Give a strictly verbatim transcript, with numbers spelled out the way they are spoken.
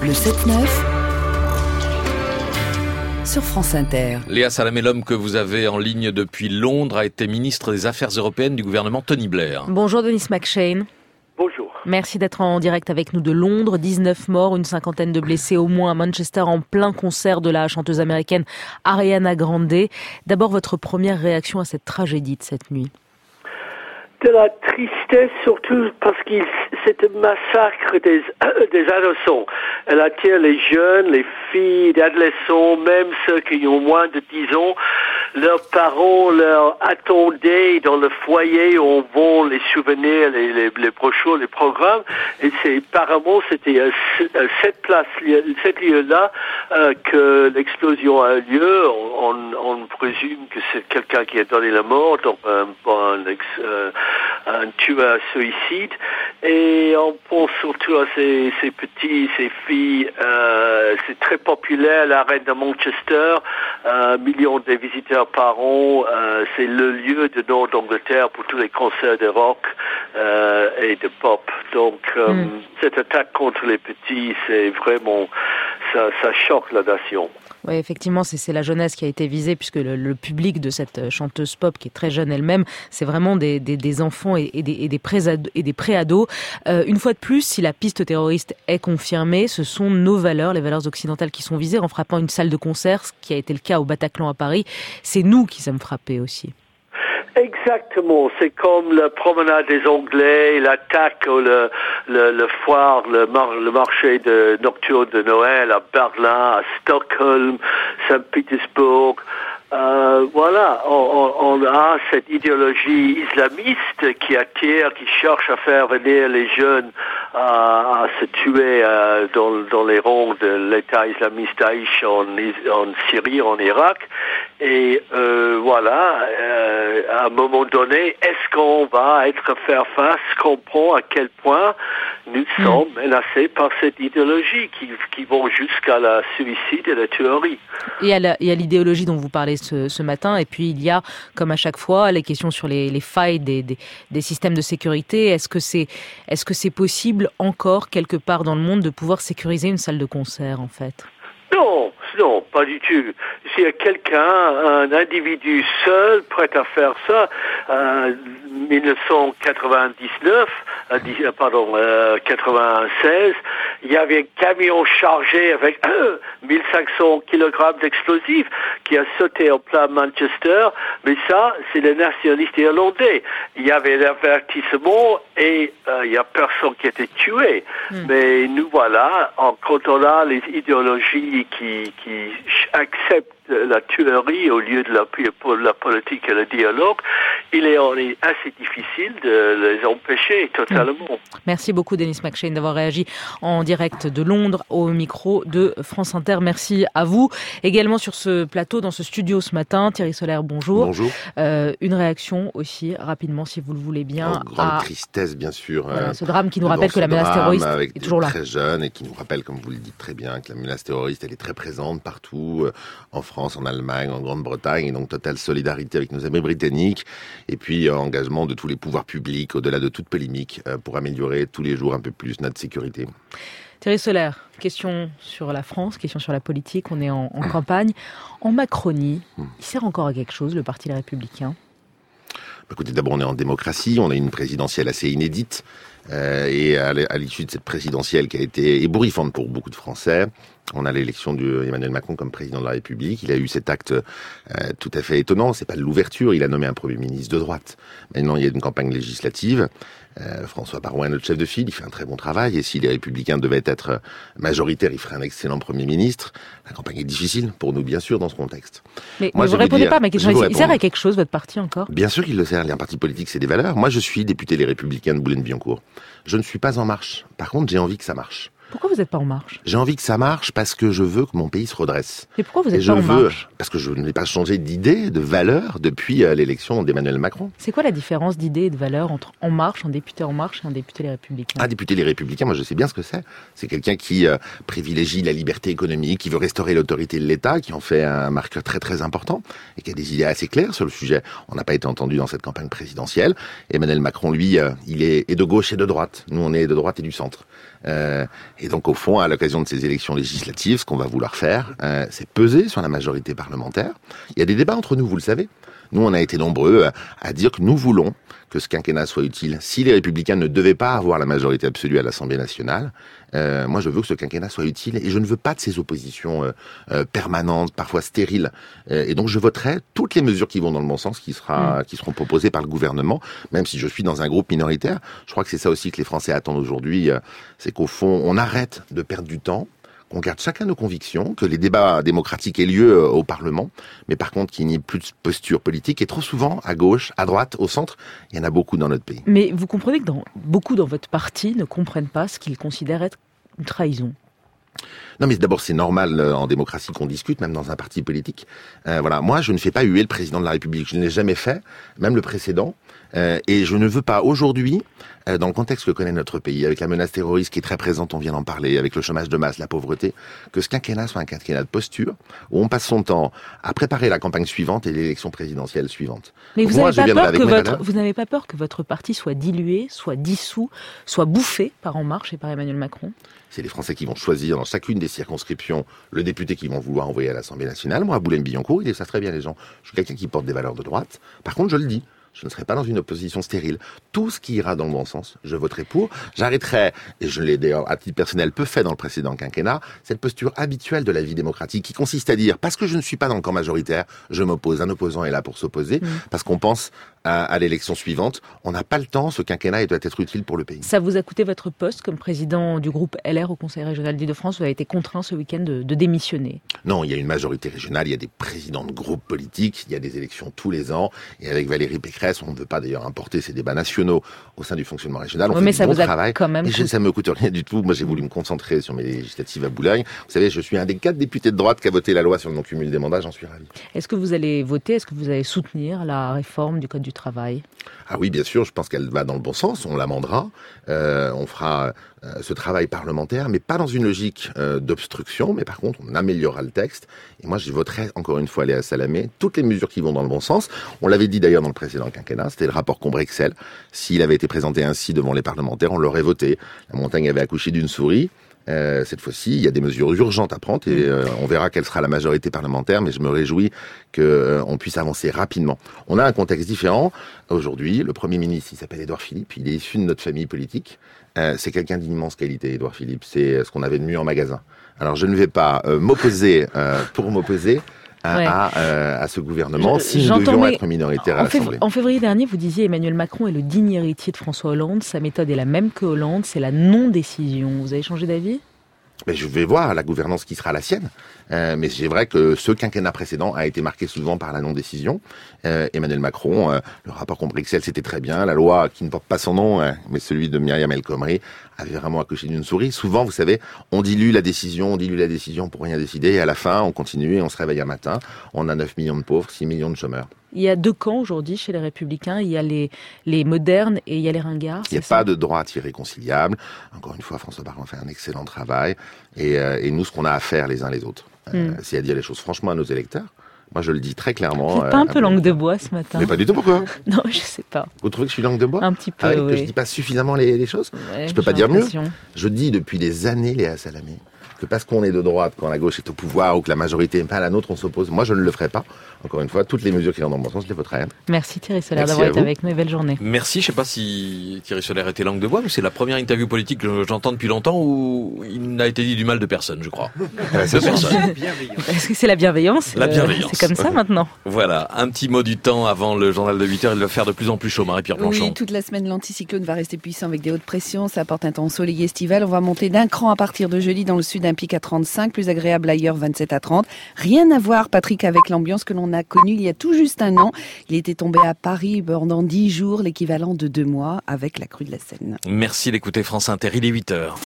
Le sept neuf sur France Inter. Léa Salamé, l'homme que vous avez en ligne depuis Londres, a été ministre des Affaires européennes du gouvernement Tony Blair. Bonjour Denis McShane. Bonjour. Merci d'être en direct avec nous de Londres. dix-neuf morts, une cinquantaine de blessés au moins à Manchester en plein concert de la chanteuse américaine Ariana Grande. D'abord, votre première réaction à cette tragédie de cette nuit? De la tristesse, surtout parce que c'est un massacre des, des adolescents. Elle attire les jeunes, les filles, les adolescents, même ceux qui ont moins de dix ans. Leurs parents leur attendaient dans le foyer où on vend les souvenirs, les, les, les brochures, les programmes. Et c'est apparemment c'était à cette place, cet lieu-là, euh, que l'explosion a eu lieu. On, on présume que c'est quelqu'un qui a donné la mort, donc un, un, euh, un tueur suicide. Et on pense surtout à ces, ces petits, ces filles. Euh, c'est très populaire, la reine de Manchester, un million de visiteurs par an. Euh, c'est le lieu de nord d'Angleterre pour tous les concerts de rock euh, et de pop. Donc euh, mm. cette attaque contre les petits, c'est vraiment, ça, ça choque la nation. Oui, effectivement, c'est, c'est la jeunesse qui a été visée, puisque le, le public de cette chanteuse pop, qui est très jeune elle-même, c'est vraiment des, des, des enfants et, et des, et des, pré-ados, et des pré-ados. Euh, une fois de plus, si la piste terroriste est confirmée, ce sont nos valeurs, les valeurs occidentales qui sont visées en frappant une salle de concert, ce qui a été le cas au Bataclan à Paris. C'est nous qui sommes frappés aussi. Exactement, c'est comme la promenade des Anglais, l'attaque ou le, le, le foire, le, mar, le marché de nocturne de Noël à Berlin, à Stockholm, Saint-Pétersbourg. Euh, voilà, on, on a cette idéologie islamiste qui attire, qui cherche à faire venir les jeunes à, à se tuer euh, dans, dans les rangs de l'État islamiste Daesh en, en Syrie, en Irak. Et euh, voilà, euh, à un moment donné, est-ce qu'on va être faire face, comprend à quel point nous mmh. sommes menacés par cette idéologie qui, qui vont jusqu'à la suicide et la tuerie. Et il y a l'idéologie dont vous parlez ce, ce matin, et puis il y a, comme à chaque fois, les questions sur les, les failles des, des, des systèmes de sécurité. Est-ce que c'est, est-ce que c'est possible encore, quelque part dans le monde, de pouvoir sécuriser une salle de concert, en fait? Non, non, pas du tout. S'il y a quelqu'un, un individu seul, prêt à faire ça, euh, dix-neuf cent quatre-vingt-dix-neuf, euh, pardon, euh, quatre-vingt-seize, il y avait un camion chargé avec euh, mille cinq cents kilogrammes d'explosifs qui a sauté en plein Manchester, mais ça, c'est les nationalistes irlandais. Il y avait l'avertissement et euh, il n'y a personne qui a été tué. Mm. Mais nous voilà, en, quand on a les idéologies qui, qui acceptent la tuerie au lieu de la, la politique et le dialogue, il est, on est assez difficile de les empêcher totalement. Merci beaucoup Denis McShane d'avoir réagi en direct de Londres au micro de France Inter. Merci à vous. Également sur ce plateau, dans ce studio ce matin, Thierry Solaire, bonjour. Bonjour. Euh, une réaction aussi, rapidement, si vous le voulez bien. Oh, grande à... tristesse, bien sûr. Voilà, euh, ce drame qui nous rappelle que la menace terroriste est toujours là. Très jeune et qui nous rappelle, comme vous le dites très bien, que la menace terroriste, elle est très présente partout, euh, en France, en Allemagne, en Grande-Bretagne, et donc totale solidarité avec nos amis britanniques, et puis euh, engagement de tous les pouvoirs publics, au-delà de toute polémique, euh, pour améliorer tous les jours un peu plus notre sécurité. Thierry Solaire, question sur la France, question sur la politique, on est en, en campagne. En Macronie, il sert encore à quelque chose, le Parti Les Républicains? Écoutez, d'abord, on est en démocratie, on a une présidentielle assez inédite, euh, et à l'issue de cette présidentielle qui a été ébouriffante pour beaucoup de Français, on a l'élection d'Emmanuel Macron comme président de la République. Il a eu cet acte euh, tout à fait étonnant. C'est pas de l'ouverture. Il a nommé un Premier ministre de droite. Maintenant, il y a une campagne législative. Euh, François Baroin est notre chef de file. Il fait un très bon travail. Et si les Républicains devaient être majoritaires, il ferait un excellent Premier ministre. La campagne est difficile pour nous, bien sûr, dans ce contexte. Mais, Moi, mais vous ne répondez dire, pas à ma question. Il répondre. sert à quelque chose, votre parti, encore? Bien sûr qu'il le sert. Un parti politique, c'est des valeurs. Moi, je suis député Les Républicains de Boulogne-Billancourt. Je ne suis pas En Marche. Par contre, j'ai envie que ça marche. Pourquoi vous n'êtes pas En Marche? J'ai envie que ça marche parce que je veux que mon pays se redresse. Mais pourquoi vous n'êtes pas je En veux, Marche? Parce que je n'ai pas changé d'idée, de valeur depuis euh, l'élection d'Emmanuel Macron. C'est quoi la différence d'idée et de valeur entre En Marche, un député En Marche et un député Les Républicains? Un député Les Républicains, moi je sais bien ce que c'est. C'est quelqu'un qui euh, privilégie la liberté économique, qui veut restaurer l'autorité de l'État, qui en fait un marqueur très très important et qui a des idées assez claires sur le sujet. On n'a pas été entendu dans cette campagne présidentielle. Emmanuel Macron, lui, euh, il est, est de gauche et de droite. Nous, on est de droite et du centre. Euh, Et donc, au fond, à l'occasion de ces élections législatives, ce qu'on va vouloir faire, euh, c'est peser sur la majorité parlementaire. Il y a des débats entre nous, vous le savez. Nous, on a été nombreux à dire que nous voulons que ce quinquennat soit utile. Si les Républicains ne devaient pas avoir la majorité absolue à l'Assemblée nationale, euh, moi, je veux que ce quinquennat soit utile et je ne veux pas de ces oppositions euh, euh, permanentes, parfois stériles. Euh, et donc, je voterai toutes les mesures qui vont dans le bon sens, qui, sera, mmh. qui seront proposées par le gouvernement, même si je suis dans un groupe minoritaire. Je crois que c'est ça aussi que les Français attendent aujourd'hui, euh, c'est qu'au fond, on arrête de perdre du temps, qu'on garde chacun nos convictions, que les débats démocratiques aient lieu au Parlement, mais par contre qu'il n'y ait plus de posture politique. Et trop souvent, à gauche, à droite, au centre, il y en a beaucoup dans notre pays. Mais vous comprenez que dans, beaucoup dans votre parti ne comprennent pas ce qu'ils considèrent être une trahison. Non, mais d'abord, c'est normal euh, en démocratie qu'on discute, même dans un parti politique. Euh, voilà, moi, je ne fais pas huer le président de la République. Je ne l'ai jamais fait, même le précédent. Euh, et je ne veux pas aujourd'hui, euh, dans le contexte que connaît notre pays, avec la menace terroriste qui est très présente, on vient d'en parler, avec le chômage de masse, la pauvreté, que ce quinquennat soit un quinquennat de posture, où on passe son temps à préparer la campagne suivante et l'élection présidentielle suivante. Mais vous n'avez pas, pas peur que votre parti soit dilué, soit dissous, soit bouffé par En Marche et par Emmanuel Macron ? C'est les Français qui vont choisir dans chacune des circonscriptions le député qu'ils vont vouloir envoyer à l'Assemblée nationale. Moi, à Boulogne-Billancourt, ils savent très bien les gens. Je suis quelqu'un qui porte des valeurs de droite. Par contre, je le dis, je ne serai pas dans une opposition stérile. Tout ce qui ira dans le bon sens, je voterai pour. J'arrêterai, et je l'ai d'ailleurs à titre personnel peu fait dans le précédent quinquennat, cette posture habituelle de la vie démocratique qui consiste à dire, parce que je ne suis pas dans le camp majoritaire, je m'oppose. Un opposant est là pour s'opposer, mmh. parce qu'on pense à, à l'élection suivante. On n'a pas le temps, ce quinquennat doit être utile pour le pays. Ça vous a coûté votre poste comme président du groupe L R au Conseil régional d'Île-de-France. Vous avez été contraint ce week-end de, de démissionner. Non, il y a une majorité régionale, il y a des présidents de groupes politiques, il y a des élections tous les ans. Et avec Valérie Pécresse, on ne veut pas d'ailleurs importer ces débats nationaux au sein du fonctionnement régional. On oui, fait mais du ça bon vous a travail. Quand même et je, ça me coûte rien du tout. Moi, j'ai voulu me concentrer sur mes législatives à Boulogne. Vous savez, je suis un des quatre députés de droite qui a voté la loi sur le non-cumul des mandats. J'en suis ravi. Est-ce que vous allez voter, est-ce que vous allez soutenir la réforme du Code du travail ? Ah oui, bien sûr, je pense qu'elle va dans le bon sens, on l'amendera, euh, on fera euh, ce travail parlementaire, mais pas dans une logique euh, d'obstruction, mais par contre, on améliorera le texte, et moi, je voterai encore une fois Léa Salamé, toutes les mesures qui vont dans le bon sens. On l'avait dit d'ailleurs dans le précédent quinquennat, c'était le rapport Combrexel. S'il avait été présenté ainsi devant les parlementaires, on l'aurait voté. La montagne avait accouché d'une souris. Euh, cette fois-ci, il y a des mesures urgentes à prendre et euh, on verra quelle sera la majorité parlementaire, mais je me réjouis qu'on euh, puisse avancer rapidement. On a un contexte différent. Aujourd'hui, le Premier ministre, il s'appelle Édouard Philippe, il est issu de notre famille politique. Euh, c'est quelqu'un d'immense qualité, Édouard Philippe. C'est ce qu'on avait de mieux en magasin. Alors, je ne vais pas euh, m'opposer euh, pour m'opposer. À, ouais. à, euh, à ce gouvernement, je, si nous devions mais être minoritaires à l'Assemblée. En février dernier, vous disiez Emmanuel Macron est le digne héritier de François Hollande. Sa méthode est la même que Hollande, c'est la non-décision. Vous avez changé d'avis ? Mais je vais voir la gouvernance qui sera la sienne. Euh, mais c'est vrai que ce quinquennat précédent a été marqué souvent par la non-décision. Euh, Emmanuel Macron, euh, le rapport Combrexel, c'était très bien. La loi qui ne porte pas son nom, euh, mais celui de Myriam El Khomri, avait vraiment accouché d'une souris. Souvent, vous savez, on dilue la décision, on dilue la décision pour rien décider. Et à la fin, on continue et on se réveille un matin. On a neuf millions de pauvres, six millions de chômeurs. Il y a deux camps aujourd'hui chez les Républicains. Il y a les, les modernes et il y a les ringards. Il n'y a pas de droite irréconciliable. Encore une fois, François Bayrou fait un excellent travail. Et, euh, et nous, ce qu'on a à faire les uns les autres, euh, mm. c'est à dire les choses franchement à nos électeurs. Moi, je le dis très clairement. Vous n'êtes pas un euh, peu langue de bois ce matin ? Mais pas du tout, pourquoi ? Non, je sais pas. Vous trouvez que je suis langue de bois ? Un petit peu, ah, oui. Que je dis pas suffisamment les, les choses ? Ouais, Je peux pas dire mieux. Je dis depuis des années, Léa Salamé, que parce qu'on est de droite, quand la gauche est au pouvoir ou que la majorité n'est pas à la nôtre, on s'oppose. Moi, je ne le ferai pas. Encore une fois, toutes les mesures qui vont dans le bon sens, je les voterai. Merci Thierry Solaire d'avoir été avec nous et belle journée. Merci. Je ne sais pas si Thierry Solaire était langue de bois, mais c'est la première interview politique que j'entends depuis longtemps où il n'a été dit du mal de personne, je crois. Ouais, c'est personne. Est-ce que c'est la bienveillance ? La bienveillance. C'est comme ça maintenant. Voilà. Un petit mot du temps avant le journal de huit heures. Il va faire de plus en plus chaud, Marie-Pierre Planchon. Oui, toute la semaine, l'anticyclone va rester puissant avec des hautes pressions. Ça apporte un temps ensoleillé estival. On va monter d'un cran à partir de jeudi dans le sud, un pic à trente-cinq, plus agréable ailleurs, vingt-sept à trente. Rien à voir, Patrick, avec l'ambiance que l'on a connue il y a tout juste un an. Il était tombé à Paris pendant dix jours, l'équivalent de deux mois avec la crue de la Seine. Merci d'écouter France Inter, il est huit heures.